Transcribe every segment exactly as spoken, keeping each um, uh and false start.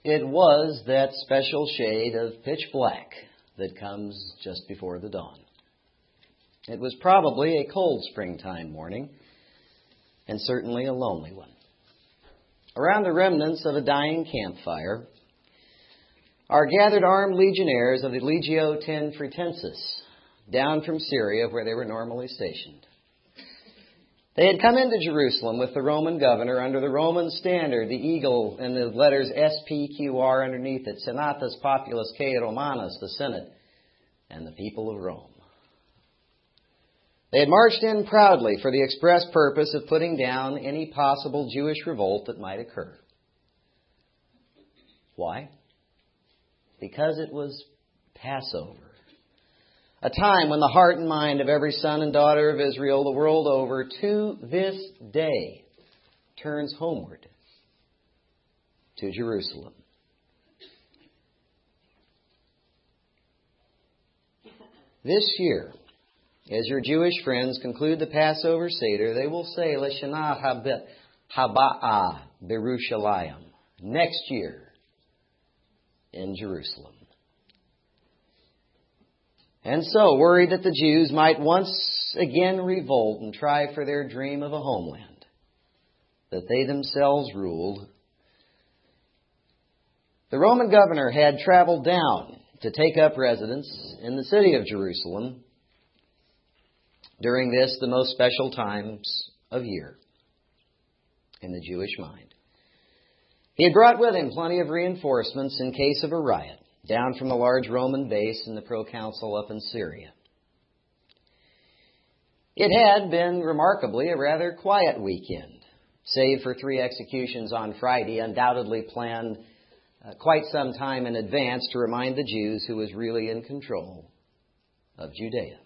It was that special shade of pitch black that comes just before the dawn. It was probably a cold springtime morning, and certainly a lonely one. Around the remnants of a dying campfire are gathered armed legionnaires of the Legio Ten Fretensis, down from Syria where they were normally stationed. They had come into Jerusalem with the Roman governor under the Roman standard, the eagle, and the letters S P Q R underneath it, Senatus Populus K Romanus, the Senate, and the people of Rome. They had marched in proudly for the express purpose of putting down any possible Jewish revolt that might occur. Why? Because it was Passover. A time when the heart and mind of every son and daughter of Israel the world over to this day turns homeward to Jerusalem. This year, as your Jewish friends conclude the Passover Seder, they will say, L'Shana Haba'ah Berushalayim, next year in Jerusalem. And so, worried that the Jews might once again revolt and try for their dream of a homeland that they themselves ruled, the Roman governor had traveled down to take up residence in the city of Jerusalem during this, the most special times of year in the Jewish mind. He had brought with him plenty of reinforcements in case of a riot, down from the large Roman base in the proconsul up in Syria. It had been remarkably a rather quiet weekend, save for three executions on Friday, undoubtedly planned uh, quite some time in advance to remind the Jews who was really in control of Judea.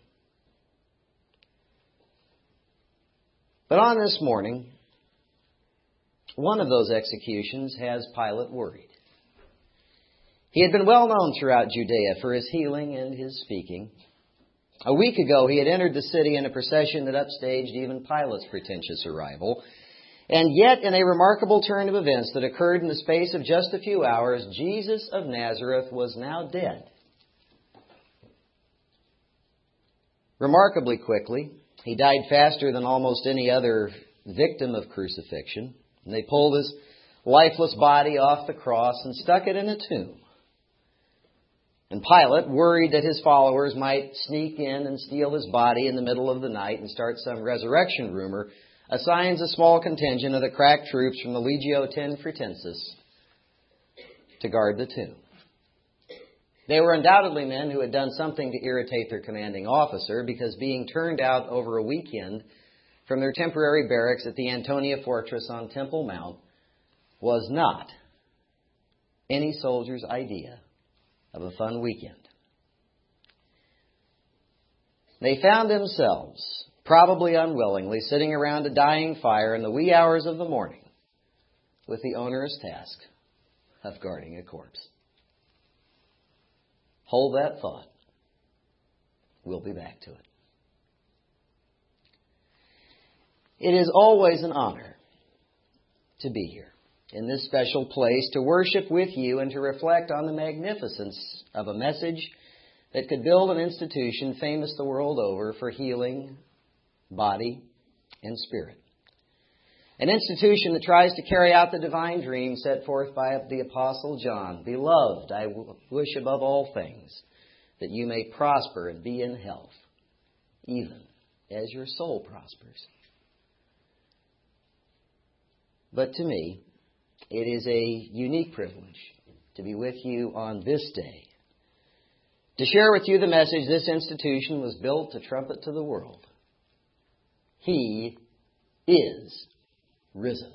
But on this morning, one of those executions has Pilate worried. He had been well known throughout Judea for his healing and his speaking. A week ago, he had entered the city in a procession that upstaged even Pilate's pretentious arrival. And yet, in a remarkable turn of events that occurred in the space of just a few hours, Jesus of Nazareth was now dead. Remarkably quickly, he died faster than almost any other victim of crucifixion. And they pulled his lifeless body off the cross and stuck it in a tomb. And Pilate, worried that his followers might sneak in and steal his body in the middle of the night and start some resurrection rumor, assigns a small contingent of the crack troops from the Legio Ten Fretensis to guard the tomb. They were undoubtedly men who had done something to irritate their commanding officer, because being turned out over a weekend from their temporary barracks at the Antonia Fortress on Temple Mount was not any soldier's idea of a fun weekend. They found themselves, probably unwillingly, sitting around a dying fire in the wee hours of the morning with the onerous task of guarding a corpse. Hold that thought. We'll be back to it. It is always an honor to be here in this special place, to worship with you and to reflect on the magnificence of a message that could build an institution famous the world over for healing body and spirit. An institution that tries to carry out the divine dream set forth by the Apostle John. Beloved, I wish above all things that you may prosper and be in health, even as your soul prospers. But to me, it is a unique privilege to be with you on this day, to share with you the message this institution was built to trumpet to the world. He is risen.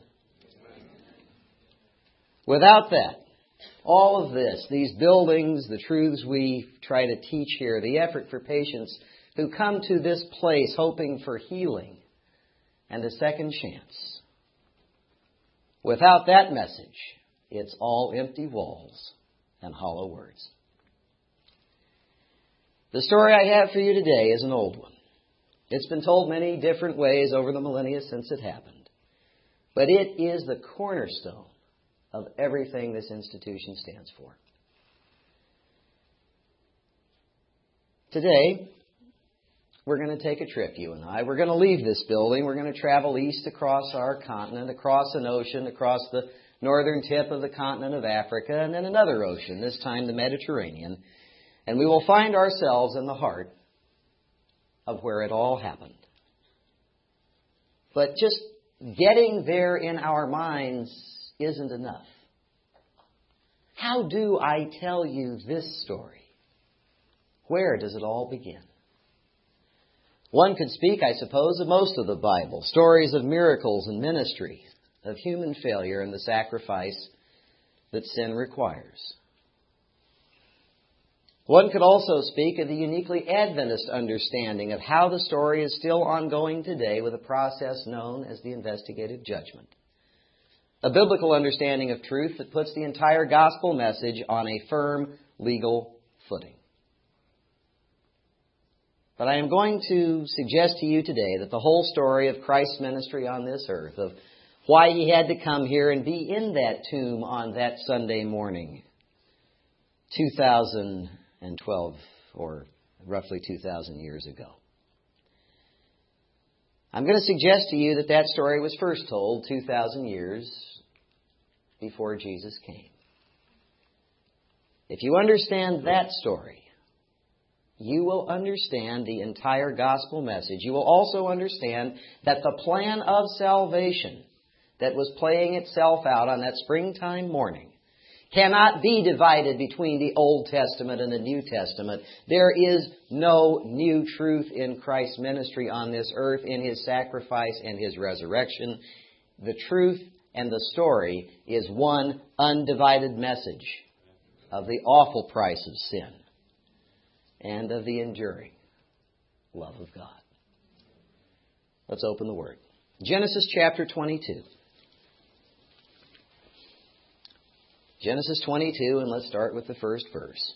Without that, all of this, these buildings, the truths we try to teach here, the effort for patients who come to this place hoping for healing and a second chance, without that message, it's all empty walls and hollow words. The story I have for you today is an old one. It's been told many different ways over the millennia since it happened. But it is the cornerstone of everything this institution stands for. Today, we're going to take a trip, you and I. We're going to leave this building. We're going to travel east across our continent, across an ocean, across the northern tip of the continent of Africa, and then another ocean, this time the Mediterranean. And we will find ourselves in the heart of where it all happened. But just getting there in our minds isn't enough. How do I tell you this story? Where does it all begin? One could speak, I suppose, of most of the Bible, stories of miracles and ministry, of human failure and the sacrifice that sin requires. One could also speak of the uniquely Adventist understanding of how the story is still ongoing today with a process known as the investigative judgment. A biblical understanding of truth that puts the entire gospel message on a firm legal footing. But I am going to suggest to you today that the whole story of Christ's ministry on this earth, of why He had to come here and be in that tomb on that Sunday morning, two thousand twelve, or roughly two thousand years ago. I'm going to suggest to you that that story was first told two thousand years before Jesus came. If you understand that story, you will understand the entire gospel message. You will also understand that the plan of salvation that was playing itself out on that springtime morning cannot be divided between the Old Testament and the New Testament. There is no new truth in Christ's ministry on this earth, in His sacrifice and His resurrection. The truth and the story is one undivided message of the awful price of sin and of the enduring love of God. Let's open the Word. Genesis chapter twenty-two. Genesis twenty-two, and let's start with the first verse.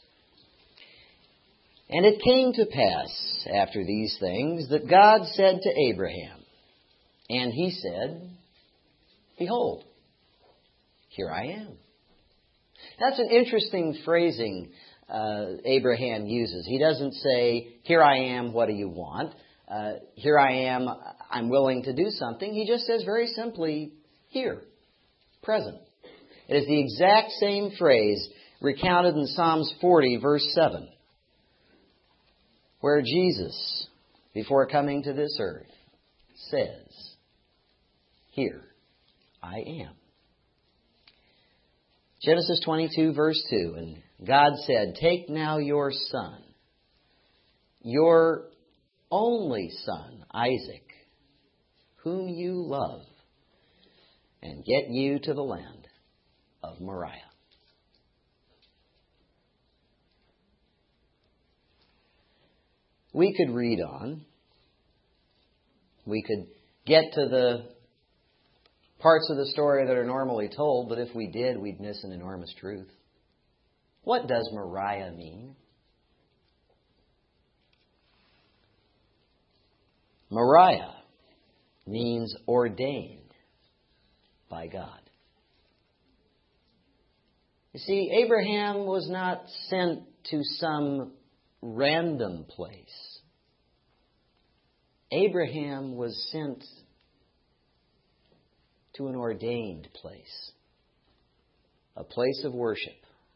And it came to pass after these things that God said to Abraham, and He said, Behold, here I am. That's an interesting phrasing uh, Abraham uses. He doesn't say, here I am, what do you want? Uh, here I am, I'm willing to do something. He just says very simply, here, present. It is the exact same phrase recounted in Psalms forty, verse seven, where Jesus, before coming to this earth, says, Here I am. Genesis twenty-two, verse two, and God said, Take now your son, your only son, Isaac, whom you love, and get you to the land of Moriah. We could read on. We could get to the parts of the story that are normally told, but if we did, we'd miss an enormous truth. What does Moriah mean? Moriah means ordained by God. You see, Abraham was not sent to some random place. Abraham was sent to an ordained place, a place of worship.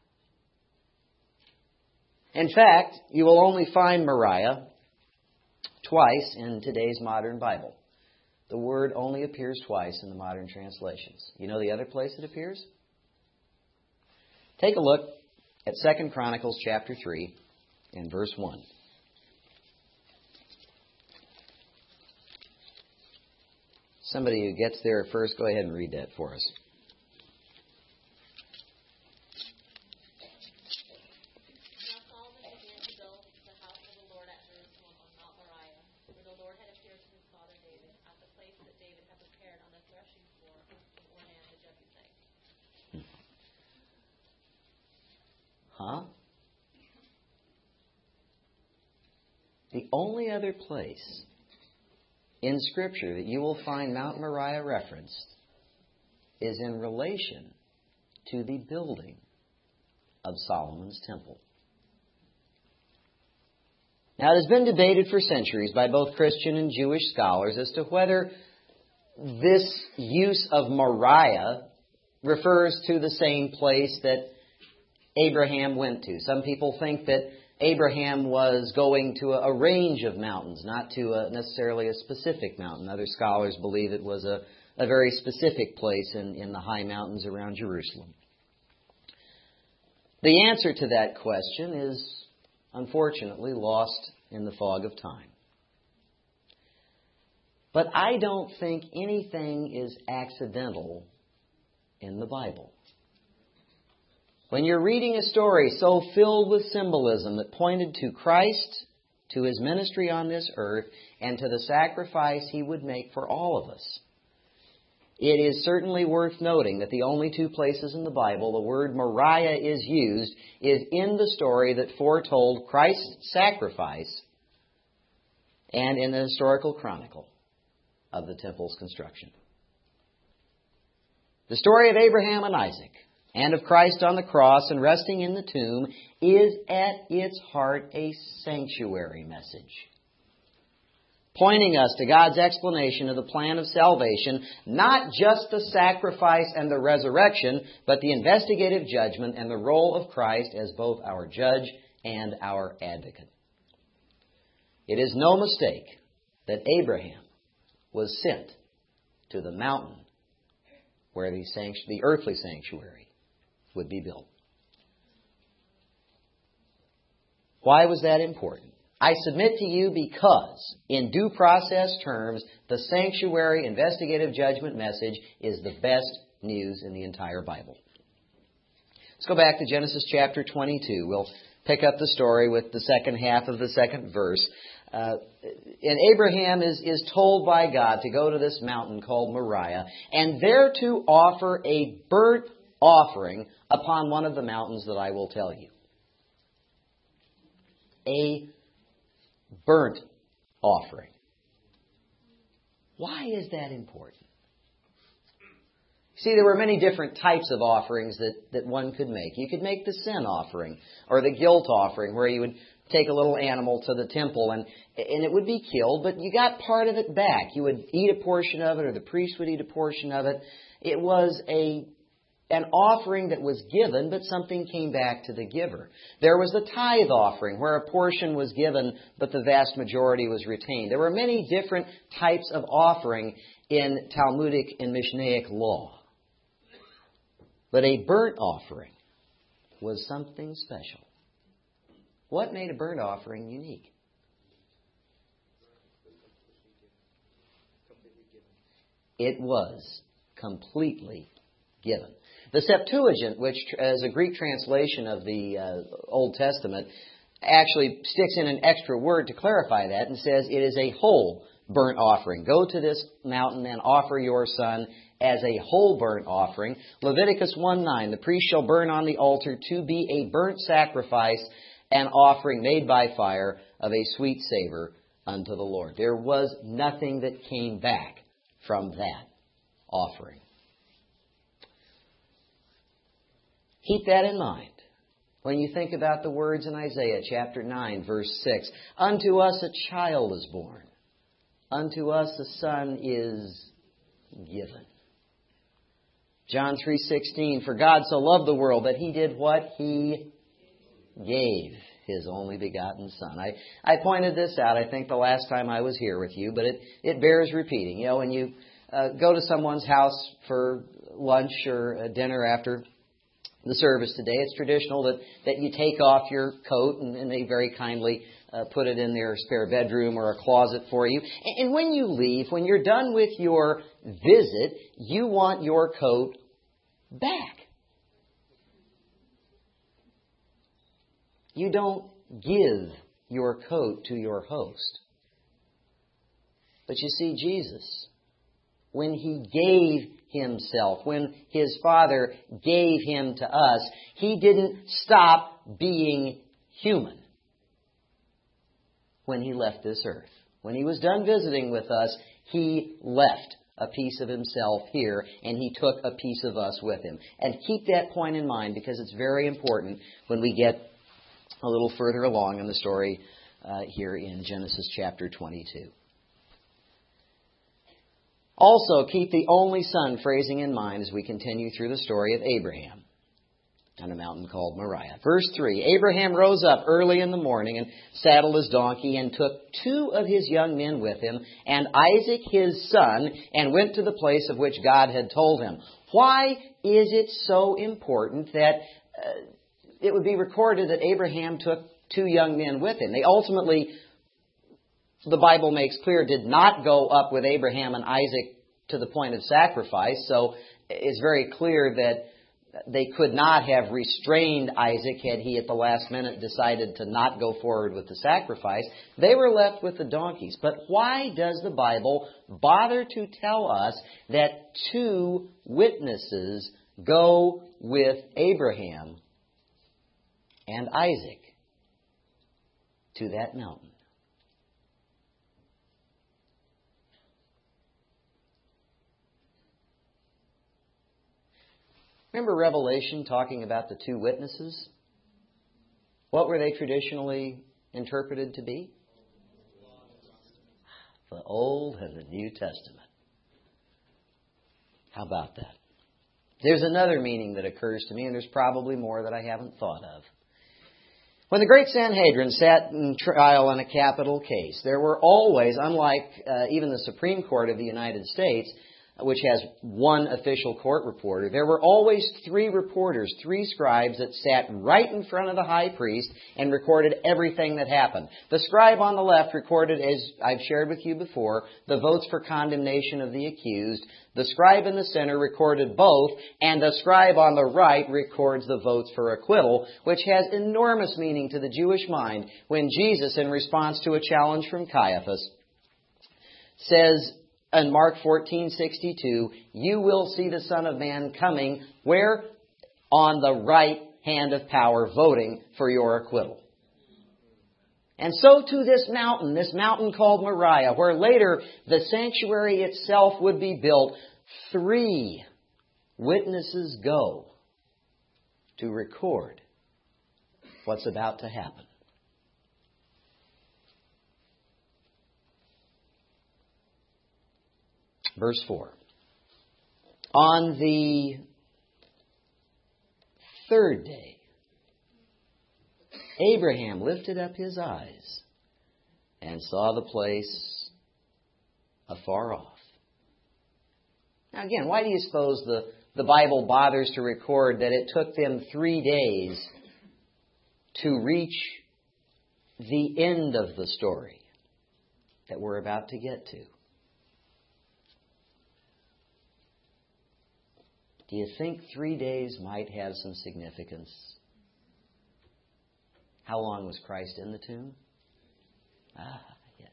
In fact, you will only find Moriah twice in today's modern Bible. The word only appears twice in the modern translations. You know the other place it appears? Take a look at Second Chronicles chapter three and verse one. Somebody who gets there first, go ahead and read that for us. Now Solomon began to build the house of the Lord at Jerusalem on Mount Moriah, where the Lord had appeared to his father David, at the place that David had prepared on the threshing floor of Ornan the Jebusite. Huh? The only other place in Scripture that you will find Mount Moriah referenced is in relation to the building of Solomon's temple. Now, it has been debated for centuries by both Christian and Jewish scholars as to whether this use of Moriah refers to the same place that Abraham went to. Some people think that Abraham was going to a range of mountains, not to a, necessarily a specific mountain. Other scholars believe it was a, a very specific place in, in the high mountains around Jerusalem. The answer to that question is, unfortunately, lost in the fog of time. But I don't think anything is accidental in the Bible. When you're reading a story so filled with symbolism that pointed to Christ, to His ministry on this earth, and to the sacrifice He would make for all of us, it is certainly worth noting that the only two places in the Bible the word Moriah is used is in the story that foretold Christ's sacrifice and in the historical chronicle of the temple's construction. The story of Abraham and Isaac and of Christ on the cross and resting in the tomb is at its heart a sanctuary message, pointing us to God's explanation of the plan of salvation, not just the sacrifice and the resurrection, but the investigative judgment and the role of Christ as both our judge and our advocate. It is no mistake that Abraham was sent to the mountain where the, sanctu- the earthly sanctuary would be built. Why was that important? I submit to you because, in due process terms, the sanctuary investigative judgment message is the best news in the entire Bible. Let's go back to Genesis chapter twenty-two. We'll pick up the story with the second half of the second verse. Uh, and Abraham is, is told by God to go to this mountain called Moriah and there to offer a burnt offering upon one of the mountains that I will tell you. A burnt offering. Why is that important? See, there were many different types of offerings that, that one could make. You could make the sin offering or the guilt offering, where you would take a little animal to the temple and, and it would be killed, but you got part of it back. You would eat a portion of it, or the priest would eat a portion of it. It was a an offering that was given, but something came back to the giver. There was the tithe offering, where a portion was given, but the vast majority was retained. There were many different types of offering in Talmudic and Mishnaic law. But a burnt offering was something special. What made a burnt offering unique? It was completely given. The Septuagint, which is a Greek translation of the uh, Old Testament, actually sticks in an extra word to clarify that and says it is a whole burnt offering. Go to this mountain and offer your son as a whole burnt offering. Leviticus one nine, the priest shall burn on the altar to be a burnt sacrifice, an offering made by fire of a sweet savor unto the Lord. There was nothing that came back from that offering. Keep that in mind when you think about the words in Isaiah chapter nine, verse six. Unto us a child is born. Unto us a son is given. John three sixteen, for God so loved the world that He did what? He gave His only begotten Son. I, I pointed this out, I think, the last time I was here with you, but it, it bears repeating. You know, when you uh, go to someone's house for lunch or uh, dinner after the service today, it's traditional that, that you take off your coat, and, and they very kindly uh, put it in their spare bedroom or a closet for you. And, and when you leave, when you're done with your visit, you want your coat back. You don't give your coat to your host. But you see, Jesus, when He gave Himself, when His Father gave Him to us, He didn't stop being human when He left this earth. When He was done visiting with us, He left a piece of himself here, and he took a piece of us with him. And keep that point in mind, because it's very important when we get a little further along in the story uh, here in Genesis chapter twenty-two. Also, keep the only son phrasing in mind as we continue through the story of Abraham on a mountain called Moriah. Verse three, Abraham rose up early in the morning and saddled his donkey and took two of his young men with him and Isaac his son and went to the place of which God had told him. Why is it so important that uh, it would be recorded that Abraham took two young men with him? They ultimately, the Bible makes clear, did not go up with Abraham and Isaac to the point of sacrifice. So it's very clear that they could not have restrained Isaac had he at the last minute decided to not go forward with the sacrifice. They were left with the donkeys. But why does the Bible bother to tell us that two witnesses go with Abraham and Isaac to that mountain? Remember Revelation talking about the two witnesses? What were they traditionally interpreted to be? The Old and the New Testament. How about that? There's another meaning that occurs to me, and there's probably more that I haven't thought of. When the great Sanhedrin sat in trial in a capital case, there were always, unlike uh, even the Supreme Court of the United States, which has one official court reporter, there were always three reporters, three scribes that sat right in front of the high priest and recorded everything that happened. The scribe on the left recorded, as I've shared with you before, the votes for condemnation of the accused. The scribe in the center recorded both, and the scribe on the right records the votes for acquittal, which has enormous meaning to the Jewish mind when Jesus, in response to a challenge from Caiaphas, says, in Mark fourteen sixty-two, you will see the Son of Man coming, where? On the right hand of power, voting for your acquittal. And so to this mountain, this mountain called Moriah, where later the sanctuary itself would be built, three witnesses go to record what's about to happen. Verse four. On the third day, Abraham lifted up his eyes and saw the place afar off. Now again, why do you suppose the, the Bible bothers to record that it took them three days to reach the end of the story that we're about to get to? Do you think three days might have some significance? How long was Christ in the tomb? Ah, yes.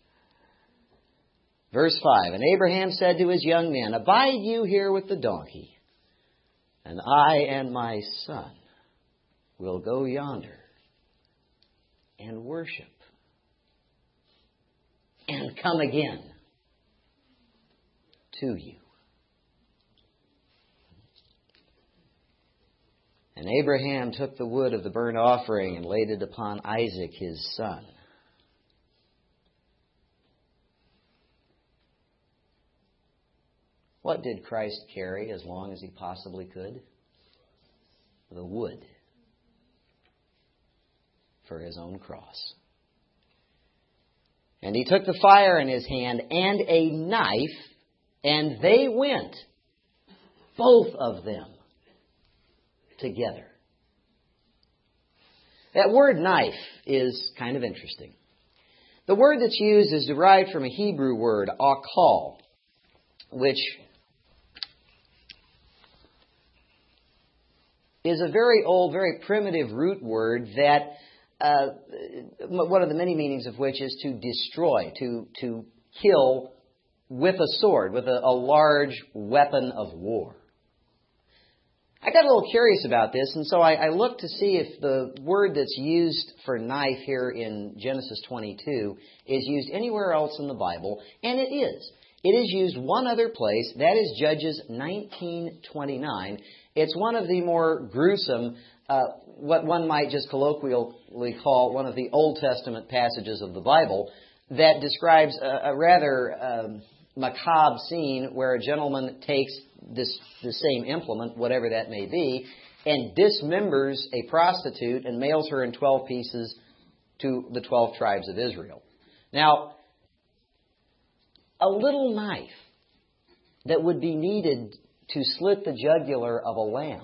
Verse five, and Abraham said to his young men, abide you here with the donkey, and I and my son will go yonder and worship and come again to you. And Abraham took the wood of the burnt offering and laid it upon Isaac his son. What did Christ carry as long as he possibly could? The wood for his own cross. And he took the fire in his hand and a knife, and they went, both of them, together. That word knife is kind of interesting. The word that's used is derived from a Hebrew word, akal, which is a very old, very primitive root word that uh, one of the many meanings of which is to destroy, to, to kill with a sword, with a, a large weapon of war. I got a little curious about this, and so I, I looked to see if the word that's used for knife here in Genesis twenty-two is used anywhere else in the Bible, and it is. It is used one other place. That is Judges nineteen twenty-nine. It's one of the more gruesome, uh, what one might just colloquially call one of the Old Testament passages of the Bible that describes a, a rather um, macabre scene where a gentleman takes this the same implement, whatever that may be, and dismembers a prostitute and mails her in twelve pieces to the twelve tribes of Israel. Now, a little knife that would be needed to slit the jugular of a lamb,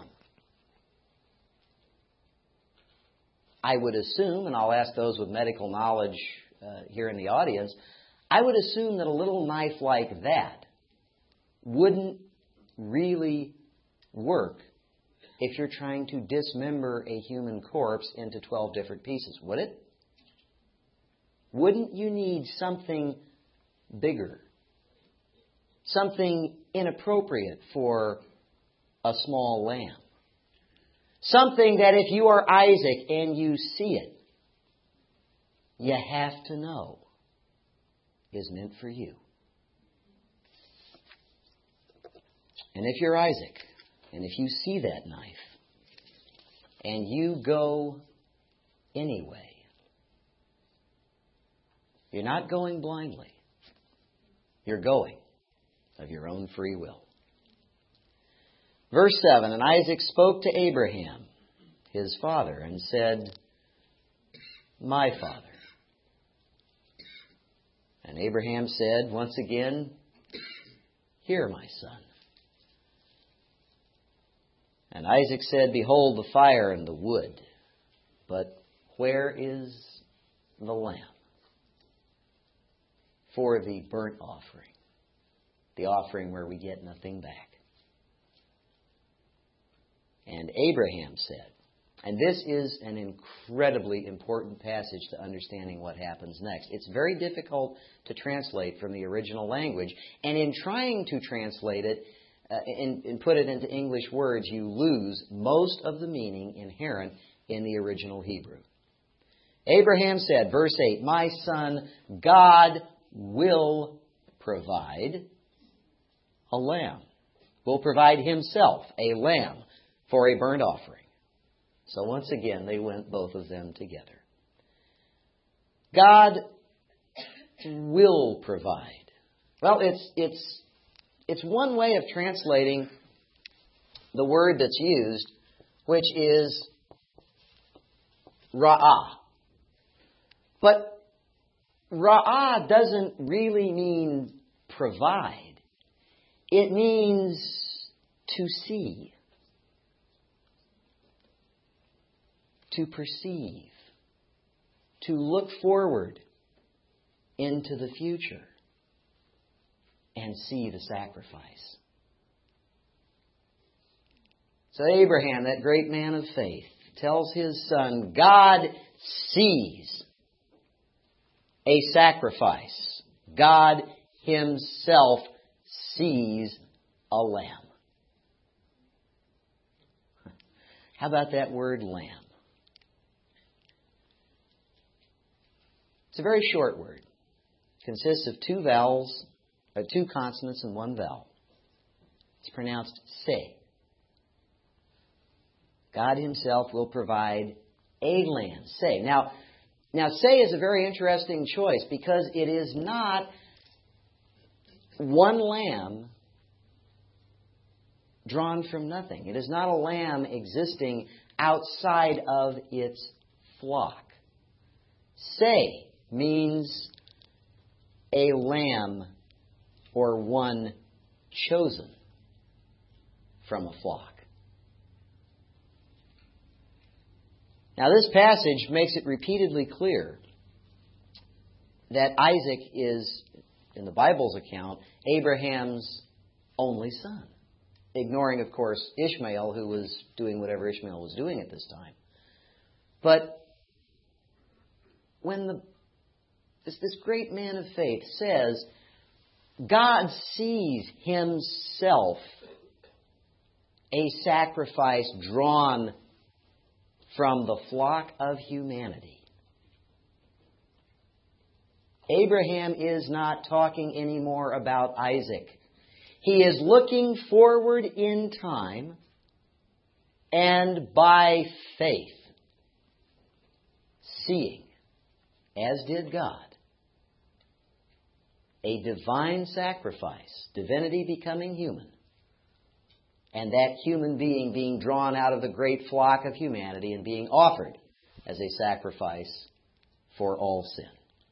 I would assume, and I'll ask those with medical knowledge uh, here in the audience, I would assume that a little knife like that wouldn't really work if you're trying to dismember a human corpse into twelve different pieces, would it? Wouldn't you need something bigger? Something inappropriate for a small lamb. Something that if you are Isaac and you see it, you have to know is meant for you. And if you're Isaac, and if you see that knife, and you go anyway, you're not going blindly. You're going of your own free will. Verse seven, and Isaac spoke to Abraham, his father, and said, my father. And Abraham said, once again, hear, my son. And Isaac said, behold the fire and the wood, but where is the lamb for the burnt offering, the offering where we get nothing back? And Abraham said, and this is an incredibly important passage to understanding what happens next. It's very difficult to translate from the original language, and in trying to translate it uh, and, and put it into English words, you lose most of the meaning inherent in the original Hebrew. Abraham said, verse eight, my son, God will provide a lamb, will provide himself a lamb for a burnt offering. So once again, they went both of them together. God will provide. Well, it's it's it's one way of translating the word that's used, which is ra'ah. But ra'ah doesn't really mean provide. It means to see, to perceive, to look forward into the future and see the sacrifice. So Abraham, that great man of faith, tells his son, God sees a sacrifice. God himself sees a lamb. How about that word lamb? It's a very short word. It consists of two vowels, or two consonants and one vowel. It's pronounced say. God himself will provide a lamb. Say. Now, now say is a very interesting choice because it is not one lamb drawn from nothing. It is not a lamb existing outside of its flock. Say means a lamb or one chosen from a flock. Now this passage makes it repeatedly clear that Isaac is, in the Bible's account, Abraham's only son. Ignoring, of course, Ishmael, who was doing whatever Ishmael was doing at this time. But when the This, this great man of faith says, God sees himself a sacrifice drawn from the flock of humanity. Abraham is not talking anymore about Isaac. He is looking forward in time and by faith, seeing, as did God, a divine sacrifice, divinity becoming human, and that human being being drawn out of the great flock of humanity and being offered as a sacrifice for all sin.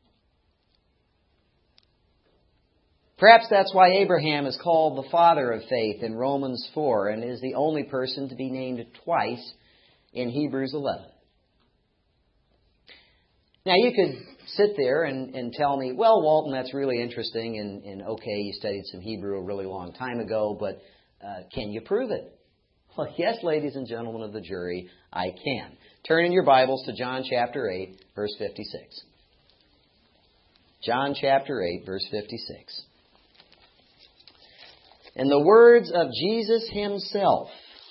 Perhaps that's why Abraham is called the father of faith in Romans four and is the only person to be named twice in Hebrews eleven. Now, you could sit there and, and tell me, well, Walton, that's really interesting, and, and okay, you studied some Hebrew a really long time ago, but uh, can you prove it? Well, yes, ladies and gentlemen of the jury, I can. Turn in your Bibles to John chapter eight, verse fifty-six. John chapter eight, verse fifty-six. In the words of Jesus Himself,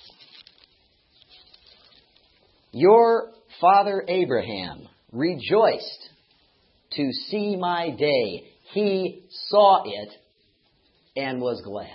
your father Abraham rejoiced to see my day. He saw it and was glad.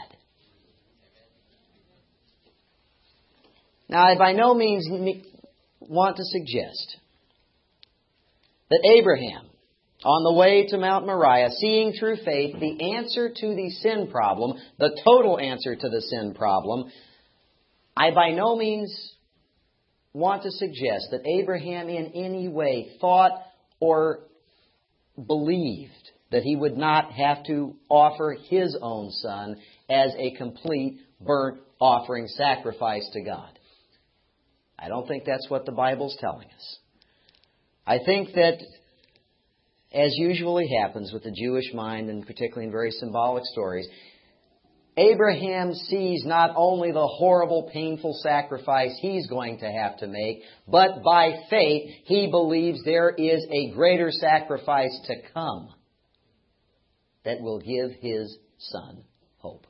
Now, I by no means want to suggest that Abraham, on the way to Mount Moriah, seeing through faith the answer to the sin problem, the total answer to the sin problem, I by no means want to suggest that Abraham in any way thought or believed that he would not have to offer his own son as a complete burnt offering sacrifice to God. I don't think that's what the Bible's telling us. I think that, as usually happens with the Jewish mind, and particularly in very symbolic stories, Abraham sees not only the horrible, painful sacrifice he's going to have to make, but by faith he believes there is a greater sacrifice to come that will give his son hope.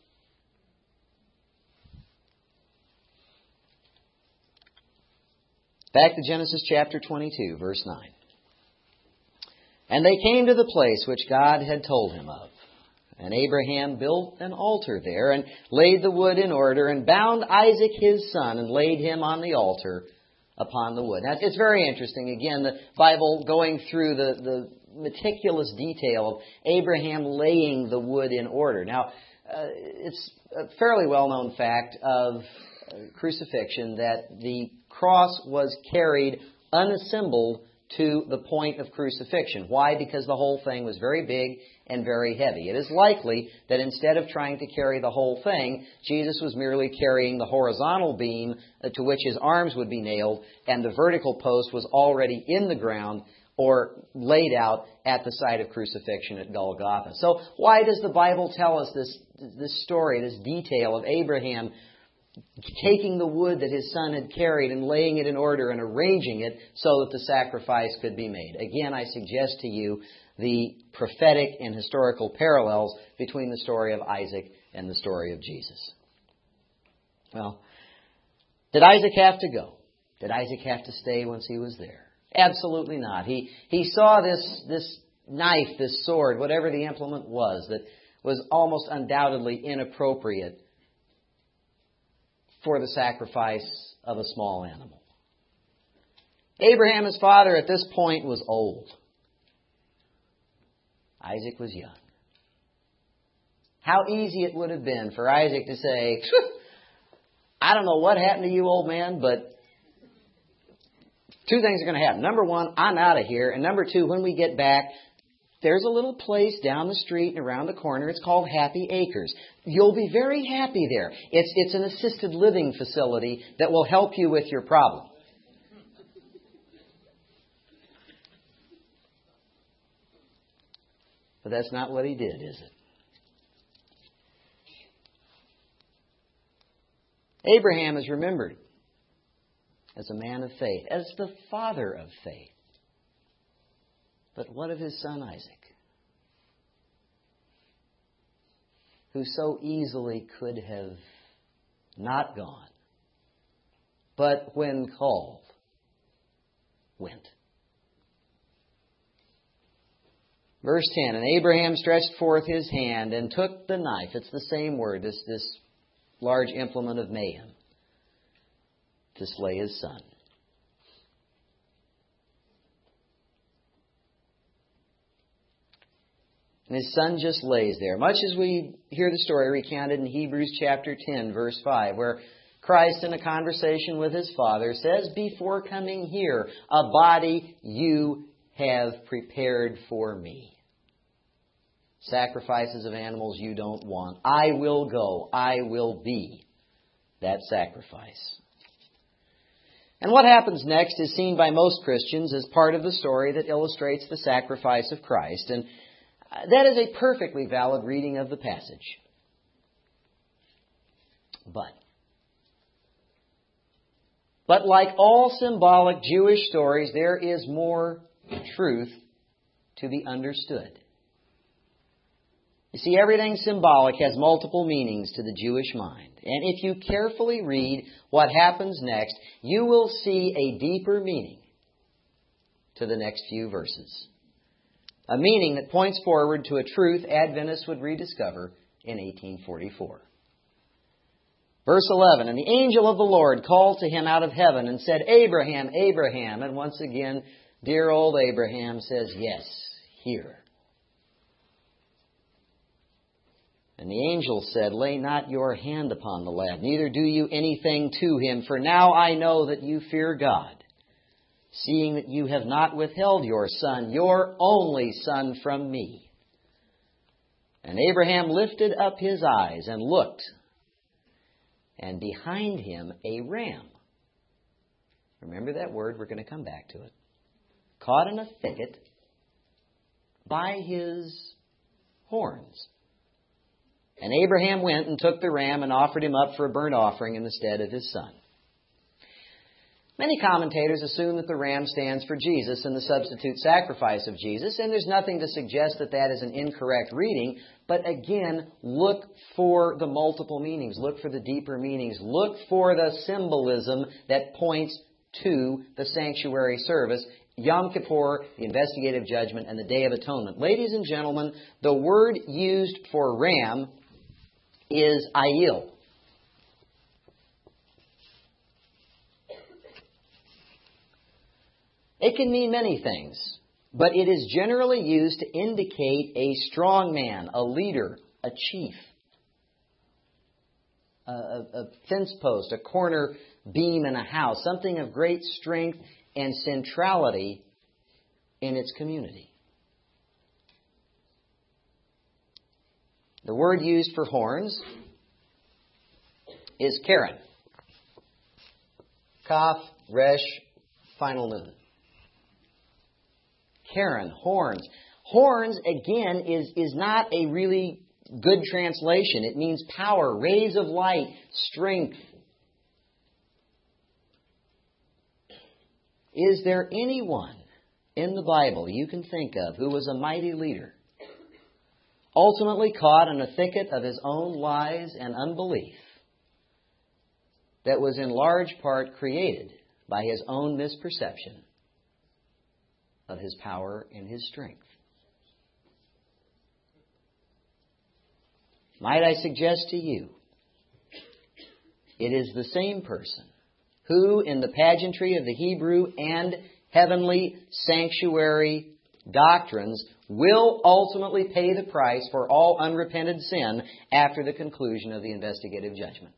Back to Genesis chapter twenty-two, verse nine. And they came to the place which God had told him of. And Abraham built an altar there, and laid the wood in order, and bound Isaac his son, and laid him on the altar upon the wood. Now, it's very interesting, again, the Bible going through the, the meticulous detail of Abraham laying the wood in order. Now, uh, it's a fairly well-known fact of crucifixion that the cross was carried unassembled to the point of crucifixion. Why? Because the whole thing was very big and very heavy. It is likely that instead of trying to carry the whole thing, Jesus was merely carrying the horizontal beam to which his arms would be nailed, and the vertical post was already in the ground or laid out at the site of crucifixion at Golgotha. So why does the Bible tell us this, this story, this detail of Abraham taking the wood that his son had carried and laying it in order and arranging it so that the sacrifice could be made? Again, I suggest to you the prophetic and historical parallels between the story of Isaac and the story of Jesus. Well, did Isaac have to go? Did Isaac have to stay once he was there? Absolutely not. He he saw this this knife, this sword, whatever the implement was, that was almost undoubtedly inappropriate for the sacrifice of a small animal. Abraham, his father, at this point was old. Isaac was young. How easy it would have been for Isaac to say, I don't know what happened to you, old man, but two things are going to happen. Number one, I'm out of here. And number two, when we get back, there's a little place down the street and around the corner. It's called Happy Acres. You'll be very happy there. It's, it's an assisted living facility that will help you with your problem. But that's not what he did, is it? Abraham is remembered as a man of faith, as the father of faith. But what of his son Isaac, who so easily could have not gone, but when called, went? Verse ten, and Abraham stretched forth his hand and took the knife. It's the same word, this, this large implement of mayhem, to slay his son. And his son just lays there, much as we hear the story recounted in Hebrews chapter ten, verse five, where Christ, in a conversation with his Father, says, before coming here, a body you have prepared for me. Sacrifices of animals you don't want. I will go. I will be that sacrifice. And what happens next is seen by most Christians as part of the story that illustrates the sacrifice of Christ. And that is a perfectly valid reading of the passage. But, but like all symbolic Jewish stories, there is more truth to be understood. You see, everything symbolic has multiple meanings to the Jewish mind. And if you carefully read what happens next, you will see a deeper meaning to the next few verses. A meaning that points forward to a truth Adventists would rediscover in eighteen forty-four. Verse eleven, and the angel of the Lord called to him out of heaven and said, Abraham, Abraham. And once again, dear old Abraham says, yes, here. And the angel said, lay not your hand upon the lad, neither do you anything to him, for now I know that you fear God, seeing that you have not withheld your son, your only son, from me. And Abraham lifted up his eyes and looked, and behind him a ram. Remember that word, we're going to come back to it. Caught in a thicket by his horns. And Abraham went and took the ram and offered him up for a burnt offering in the stead of his son. Many commentators assume that the ram stands for Jesus and the substitute sacrifice of Jesus, and there's nothing to suggest that that is an incorrect reading. But again, look for the multiple meanings. Look for the deeper meanings. Look for the symbolism that points to the sanctuary service, Yom Kippur, the investigative judgment, and the Day of Atonement. Ladies and gentlemen, the word used for ram is ayil. It can mean many things, but it is generally used to indicate a strong man, a leader, a chief, a, a, a fence post, a corner beam in a house, something of great strength and centrality in its community. The word used for horns is keren. Kaf, resh, final nun. Keren, horns. Horns, again, is, is not a really good translation. It means power, rays of light, strength. Is there anyone in the Bible you can think of who was a mighty leader, ultimately caught in a thicket of his own lies and unbelief that was in large part created by his own misperception of his power and his strength? Might I suggest to you, it is the same person who, in the pageantry of the Hebrew and heavenly sanctuary doctrines, will ultimately pay the price for all unrepented sin after the conclusion of the investigative judgment.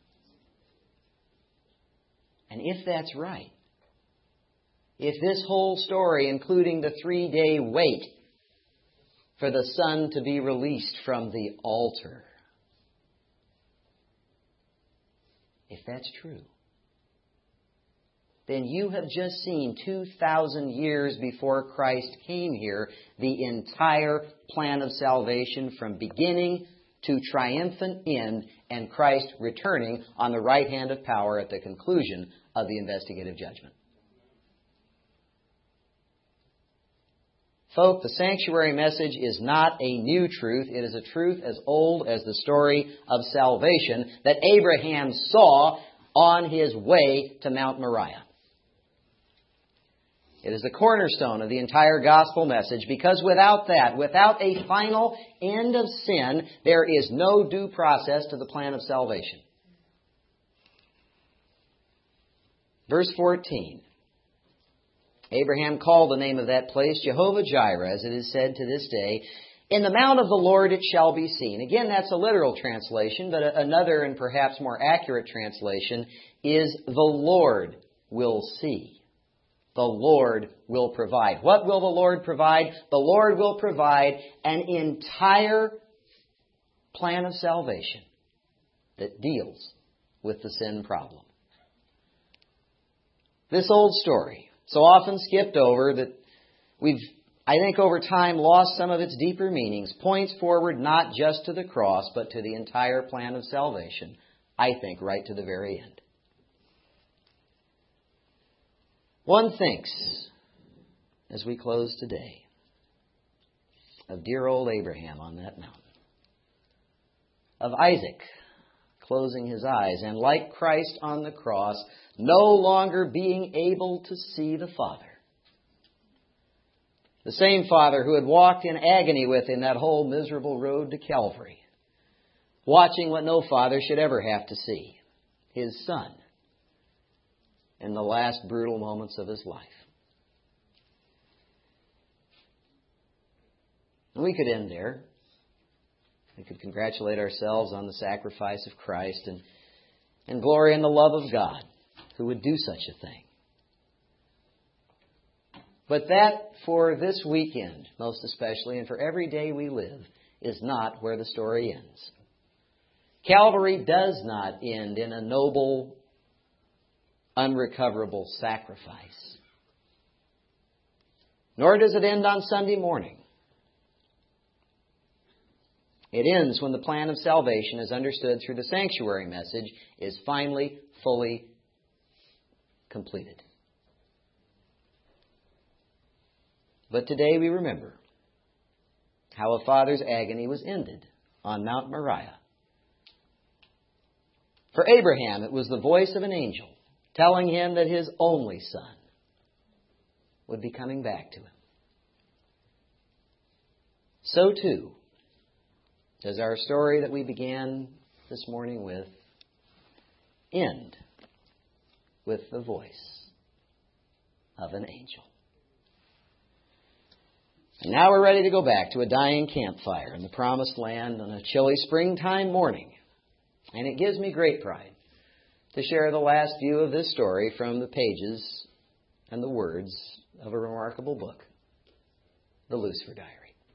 And if that's right, if this whole story, including the three-day wait for the son to be released from the altar, if that's true, then you have just seen two thousand years before Christ came here the entire plan of salvation from beginning to triumphant end, and Christ returning on the right hand of power at the conclusion of the investigative judgment. Folk, the sanctuary message is not a new truth. It is a truth as old as the story of salvation that Abraham saw on his way to Mount Moriah. It is the cornerstone of the entire gospel message, because without that, without a final end of sin, there is no due process to the plan of salvation. Verse fourteen. Abraham called the name of that place Jehovah-Jireh, as it is said to this day, in the mount of the Lord it shall be seen. Again, that's a literal translation, but another and perhaps more accurate translation is the Lord will see. The Lord will provide. What will the Lord provide? The Lord will provide an entire plan of salvation that deals with the sin problem. This old story, so often skipped over that we've, I think over time, lost some of its deeper meanings, points forward not just to the cross, but to the entire plan of salvation, I think right to the very end. One thinks, as we close today, of dear old Abraham on that mountain, of Isaac closing his eyes, and like Christ on the cross, no longer being able to see the Father. The same Father who had walked in agony with him that whole miserable road to Calvary, watching what no father should ever have to see, his Son, in the last brutal moments of his life. And we could end there. We could congratulate ourselves on the sacrifice of Christ and, and glory in the love of God who would do such a thing. But that, for this weekend, most especially, and for every day we live, is not where the story ends. Calvary does not end in a noble, unrecoverable sacrifice. Nor does it end on Sunday morning. It ends when the plan of salvation, as understood through the sanctuary message, is finally, fully completed. But today we remember how a father's agony was ended on Mount Moriah. For Abraham, it was the voice of an angel telling him that his only son would be coming back to him. So too does our story that we began this morning with end with the voice of an angel. And now we're ready to go back to a dying campfire in the Promised Land on a chilly springtime morning. And it gives me great pride to share the last view of this story from the pages and the words of a remarkable book, The Lucifer Diary.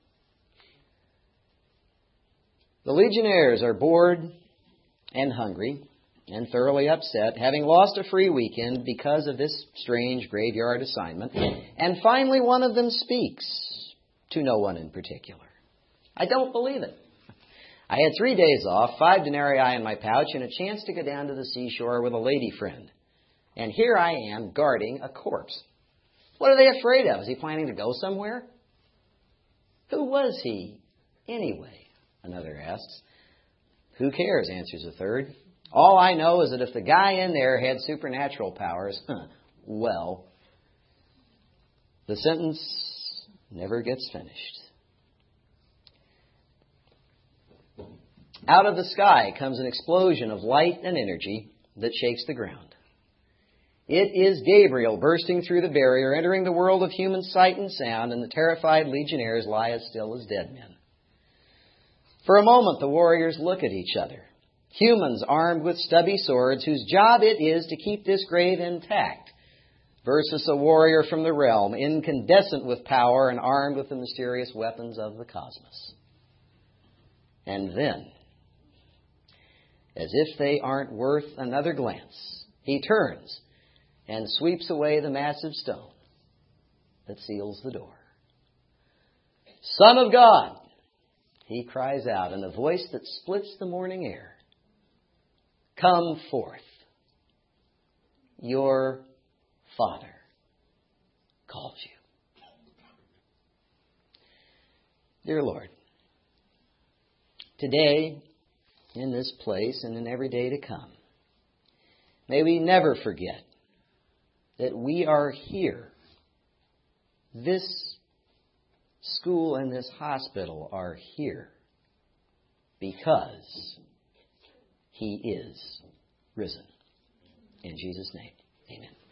The Legionnaires are bored and hungry and thoroughly upset, having lost a free weekend because of this strange graveyard assignment. And finally one of them speaks, to no one in particular. I don't believe it. I had three days off, five denarii in my pouch, and a chance to go down to the seashore with a lady friend. And here I am guarding a corpse. What are they afraid of? Is he planning to go somewhere? Who was he anyway? Another asks. Who cares, answers a third. All I know is that if the guy in there had supernatural powers, well, the sentence never gets finished. Out of the sky comes an explosion of light and energy that shakes the ground. It is Gabriel bursting through the barrier, entering the world of human sight and sound, and the terrified legionnaires lie as still as dead men. For a moment, the warriors look at each other. Humans armed with stubby swords, whose job it is to keep this grave intact, versus a warrior from the realm, incandescent with power and armed with the mysterious weapons of the cosmos. And then, as if they aren't worth another glance, he turns and sweeps away the massive stone that seals the door. Son of God, he cries out in a voice that splits the morning air. Come forth. Your Father calls you. Dear Lord, today, in this place and in every day to come, may we never forget that we are here this school and this hospital are here because He is risen. In Jesus' name, amen.